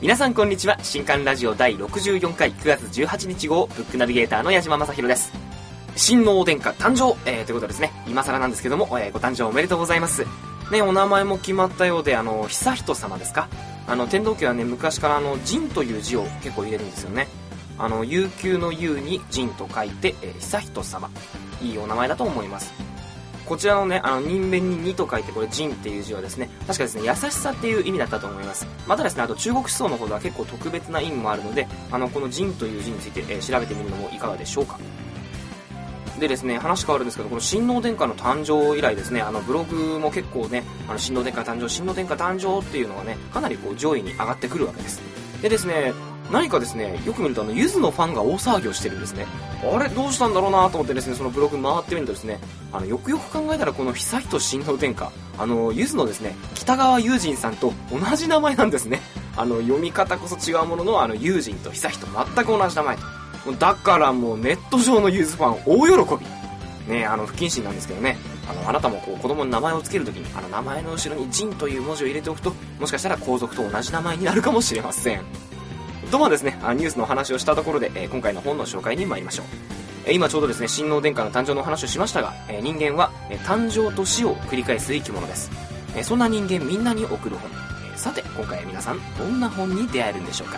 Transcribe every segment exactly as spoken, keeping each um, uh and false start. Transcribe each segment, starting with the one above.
皆さんこんにちは。新刊ラジオだいろくじゅうよんかいくがつじゅうはちにち号ブックナビゲーターの矢島正宏です。新能殿下誕生、えー、ということですね。今更なんですけども、えー、ご誕生おめでとうございます。ね、お名前も決まったようで、あの、悠仁様ですか。あの、天皇家はね、昔からあの、仁という字を結構入れるんですよね。あの、悠久の悠に仁と書いて、えー、悠仁様。いいお名前だと思います。こちらのね、あの、人弁ににと書いて、これ、仁っていう字はですね、確かですね、優しさっていう意味だったと思います。またですね、あと中国思想の方では結構特別な意味もあるので、あの、この仁という字について、えー、調べてみるのもいかがでしょうか。でですね、話変わるんですけど、この新能殿下の誕生以来ですね、あの、ブログも結構ね、あの、新能殿下誕生、新能殿下誕生っていうのがね、かなりこう、上位に上がってくるわけです。でですね、何かですね、よく見るとあの、ゆずのファンが大騒ぎをしてるんですね。あれどうしたんだろうなと思ってですね、そのブログ回ってみるとですね、あの、よくよく考えたらこの悠仁新能殿下、あの、ゆずのですね、北川悠仁さんと同じ名前なんですね。あの、読み方こそ違うものの、あの、悠仁と悠仁、全く同じ名前と。だからもうネット上のゆずファン大喜び。ね、あの、不謹慎なんですけどね、あの、あなたもこう、子供に名前を付けるときに、あの、名前の後ろに仁という文字を入れておくと、もしかしたら皇族と同じ名前になるかもしれません。とまあですね、ニュースの話をしたところで、えー、今回の本の紹介に参りましょう。えー、今ちょうどですね、新能殿下の誕生の話をしましたが、えー、人間は、えー、誕生と死を繰り返す生き物です。えー、そんな人間みんなに送る本。えー、さて、今回は皆さん、どんな本に出会えるんでしょうか。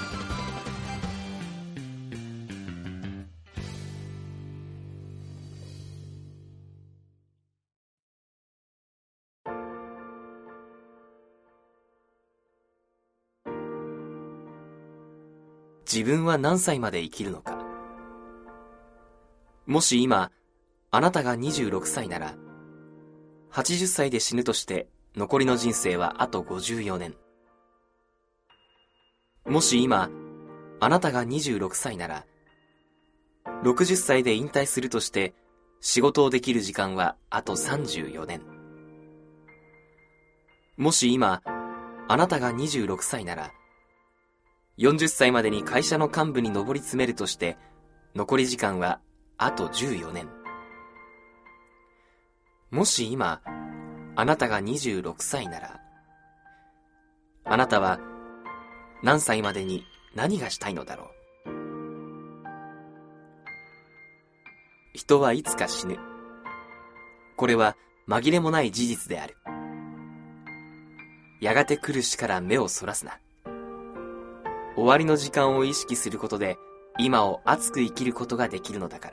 自分は何歳まで生きるのか。もし今、あなたがにじゅうろくさいなら、はちじゅっさいで死ぬとして残りの人生はあとごじゅうよねん。もし今、あなたがにじゅうろくさいなら、ろくじゅっさいで引退するとして仕事をできる時間はあとさんじゅうよねん。もし今、あなたがにじゅうろくさいなら、よんじゅっさいまでに会社の幹部に上り詰めるとして残り時間はあとじゅうよねん。もし今、あなたがにじゅうろくさいなら、あなたは何歳までに何がしたいのだろう。人はいつか死ぬ。これは紛れもない事実である。やがて来る死から目をそらすな。終わりの時間を意識することで今を熱く生きることができるのだから。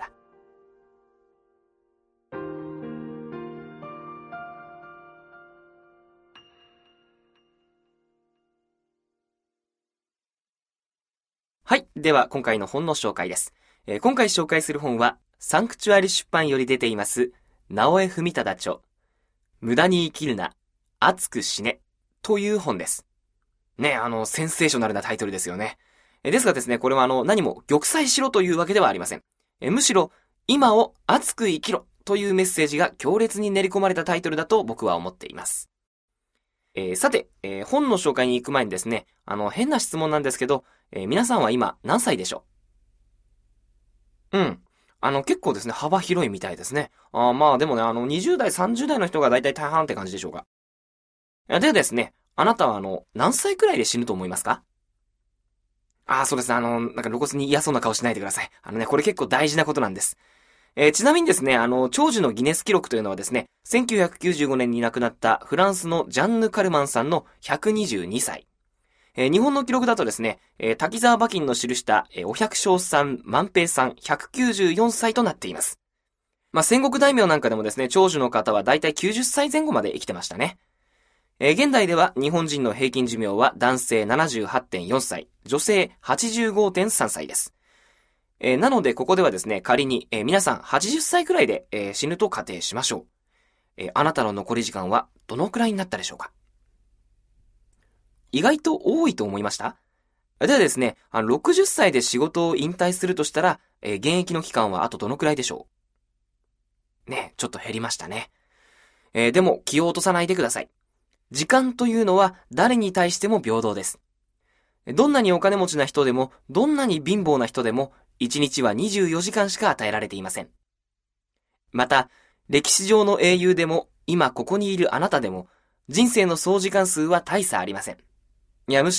はい。では、今回の本の紹介です。えー、今回紹介する本は、サンクチュアリ出版より出ています、直江文忠著、無駄に生きるな、熱く死ね、という本です。ね、あの、センセーショナルなタイトルですよね。えー、ですがですね、これはあの、何も玉砕しろというわけではありません。えー、むしろ、今を熱く生きろというメッセージが強烈に練り込まれたタイトルだと僕は思っています。えー、さて、えー、本の紹介に行く前にですね、あの、変な質問なんですけど、えー、皆さんは今何歳でしょう？うん。あの、結構ですね、幅広いみたいですね。あまあでもね、あの、にじゅうだい、さんじゅうだいの人がだいたい大半って感じでしょうか。でですね、あなたはあの、何歳くらいで死ぬと思いますか？ああ、そうですね、あの、なんか露骨に嫌そうな顔しないでください。あのね、これ結構大事なことなんです。えー、ちなみにですね、あの、長寿のギネス記録というのはですね、せんきゅうひゃくきゅうじゅうごねんに亡くなったフランスのジャンヌ・カルマンさんのひゃくにじゅうにさい。えー、日本の記録だとですね、えー、滝沢馬琴の記した、えー、お百姓さん、万平さん、ひゃくきゅうじゅうよんさいとなっています。まあ、戦国大名なんかでもですね、長寿の方はだいたいきゅうじゅっさいぜん後まで生きてましたね。えー、現代では日本人の平均寿命は男性 ななじゅうはちてんよんさい、女性 はちじゅうごてんさんさいです。えー、なのでここではですね、仮に、えー、皆さんはちじゅっさいくらいで、えー、死ぬと仮定しましょう。えー、あなたの残り時間はどのくらいになったでしょうか？意外と多いと思いました？ではですね、あのろくじゅっさいで仕事を引退するとしたら、えー、現役の期間はあとどのくらいでしょう？ね、ちょっと減りましたね。えー、でも気を落とさないでください。時間というのは誰に対しても平等です。どんなにお金持ちな人でも、どんなに貧乏な人でも、いちにちはにじゅうよじかんしか与えられていません。また、歴史上の英雄でも、今ここにいるあなたでも、人生の総時間数は大差ありません。いや、むしろ、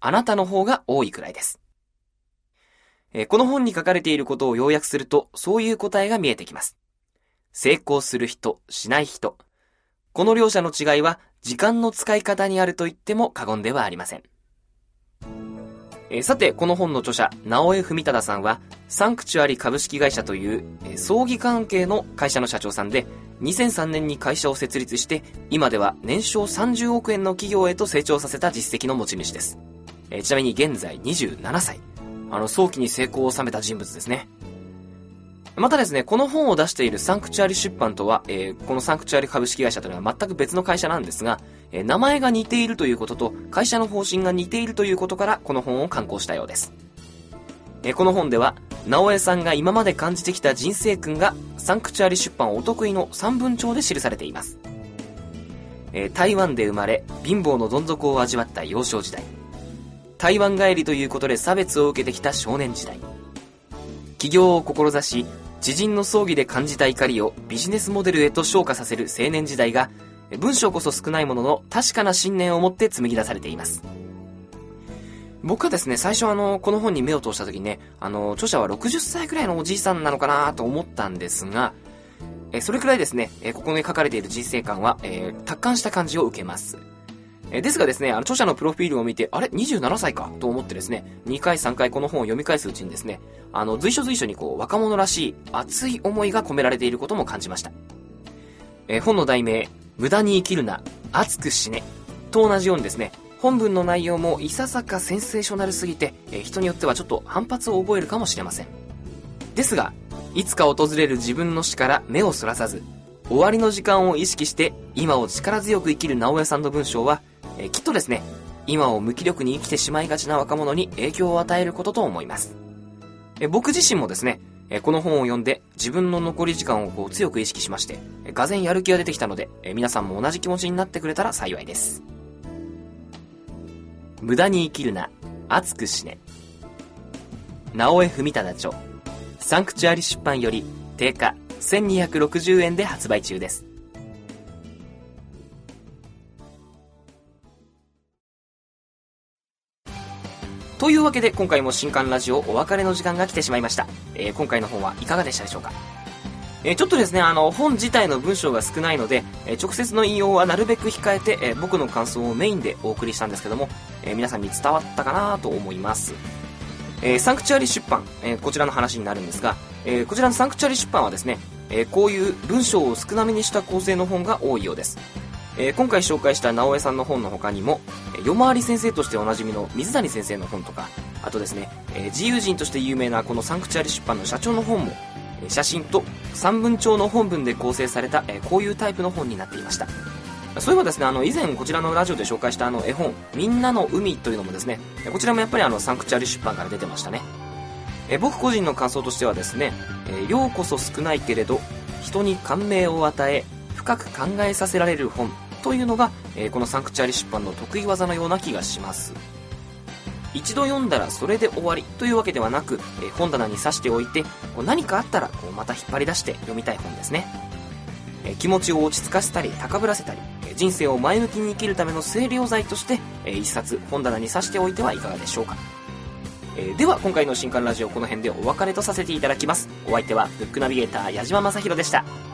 あなたの方が多いくらいです。えー、この本に書かれていることを要約すると、そういう答えが見えてきます。成功する人、しない人。この両者の違いは、時間の使い方にあると言っても過言ではありません。えー、さて、この本の著者、直江文忠さんは、サンクチュアリ株式会社という、えー、葬儀関係の会社の社長さんで、にせんさんねんに会社を設立して、今では年商さんじゅうおくえんの企業へと成長させた実績の持ち主です。えー、ちなみに現在にじゅうななさい。あの、早期に成功を収めた人物ですね。またですね、この本を出しているサンクチュアリ出版とは、えー、このサンクチュアリ株式会社というのは全く別の会社なんですが、えー、名前が似ているということと、会社の方針が似ているということから、この本を刊行したようです。えー、この本では、直江さんが今まで感じてきた人生訓が、サンクチュアリ出版お得意のさんぶんちょうで記されています。えー、台湾で生まれ、貧乏のどん底を味わった幼少時代。台湾帰りということで差別を受けてきた少年時代。起業を志し、知人の葬儀で感じた怒りをビジネスモデルへと昇華させる青年時代が、文章こそ少ないものの確かな信念を持って紡ぎ出されています。僕はですね、最初あの、この本に目を通した時にね、あの、著者はろくじゅっさいくらいのおじいさんなのかなと思ったんですが、えそれくらいですね、えここに書かれている人生観は、えー、達観した感じを受けます。えですがですね、あの著者のプロフィールを見て、あれ ?にじゅうななさいかと思ってですね、にかいさんかいこの本を読み返すうちにですね、あの、随所随所にこう、若者らしい熱い思いが込められていることも感じました。え本の題名、無駄に生きるな、熱く死ね、と同じようにですね、本文の内容もいささかセンセーショナルすぎて、え人によってはちょっと反発を覚えるかもしれません。ですが、いつか訪れる自分の死から目をそらさず、終わりの時間を意識して今を力強く生きる直江さんの文章は、えきっとですね、今を無気力に生きてしまいがちな若者に影響を与えることと思います。え僕自身もですね、えこの本を読んで自分の残り時間をこう強く意識しまして、えがぜんやる気が出てきたので、え皆さんも同じ気持ちになってくれたら幸いです。無駄に生きるな、熱く死ね。直江文忠著、サンクチュアリ出版より定価せんにひゃくろくじゅうえんで発売中です。というわけで今回も新刊ラジオお別れの時間が来てしまいました。えー、今回の本はいかがでしたでしょうか。えー、ちょっとですね、あの本自体の文章が少ないので、えー、直接の引用はなるべく控えて、えー、僕の感想をメインでお送りしたんですけども、えー、皆さんに伝わったかなと思います。えー、サンクチュアリ出版、えー、こちらの話になるんですが、えー、こちらのサンクチュアリ出版はですね、えー、こういう文章を少なめにした構成の本が多いようです。えー、今回紹介した直江さんの本の他にも、夜回り先生としておなじみの水谷先生の本とか、あとですね、えー、自由人として有名なこのサンクチュアリ出版の社長の本も、えー、写真とさんぶんちょうの本文で構成された、えー、こういうタイプの本になっていました。そういえばですね、あの以前こちらのラジオで紹介したあの絵本、みんなの海というのもですね、こちらもやっぱりあのサンクチュアリ出版から出てましたね。えー、僕個人の感想としてはですね、えー、量こそ少ないけれど人に感銘を与え深く考えさせられる本というのが、えー、このサンクチュアリ出版の得意技のような気がします。一度読んだらそれで終わりというわけではなく、えー、本棚に刺しておいて、こう何かあったらこうまた引っ張り出して読みたい本ですね。えー、気持ちを落ち着かせたり高ぶらせたり、えー、人生を前向きに生きるための清涼剤として、えー、一冊本棚に刺しておいてはいかがでしょうか。えー、では今回の新刊ラジオこの辺でお別れとさせていただきます。お相手はブックナビゲーター矢島正宏でした。